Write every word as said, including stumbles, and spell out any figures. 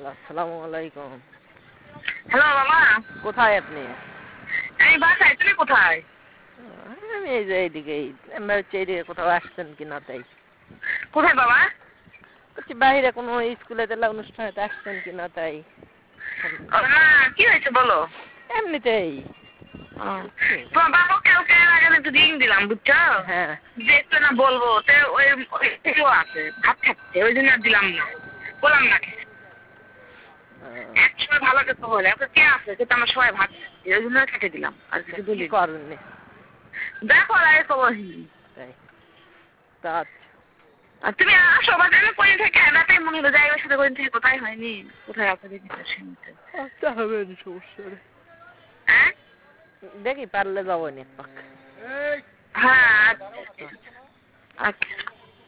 আসসালামু আলাইকুম। হ্যালো মামা, কোথায় আপনি? এই বাসায়। তুমি কোথায়? আমি এই যে এইদিকেই, আমরা হচ্ছে এইদিকে কোথাও আসছেন কিনা তাই। কোথায় বাবা? হচ্ছে বাইরে কোনো স্কুলে তেলা অনুষ্ঠানেতে আসছেন কিনা তাই। ও মা, কি হয়েছে বলো? এমনিতেই। তোমার বাবাকে কালকে আগে একটু রিং দিলাম, বুঝছো? হ্যাঁ, যে একটু না বলবো, তো ওই ওই কেউ আছে ভাত খাচ্ছে, ওই জন্য আর দিলাম না, বললাম না কিছু। একসময় ভালো কিছু বলে, এখন কে আছে সেটা আমার সবাই ভাত খাচ্ছে, ওই জন্য কেটে দিলাম, আর কিছু বলি করেননি দেখো আর খবর। তাই। তা আর তুমি আসো বাজারে, আমি কই থেকে রাতে মনে হলো যাই, ওর সাথে কই থেকে কোথায় হয়নি, কোথায় আছে দেখি তো শুনতে। আচ্ছা, হবে না, সমস্যা নেই। হ্যাঁ দেখি পারলে যাবো নি। হ্যাঁ, আচ্ছা, আচ্ছা।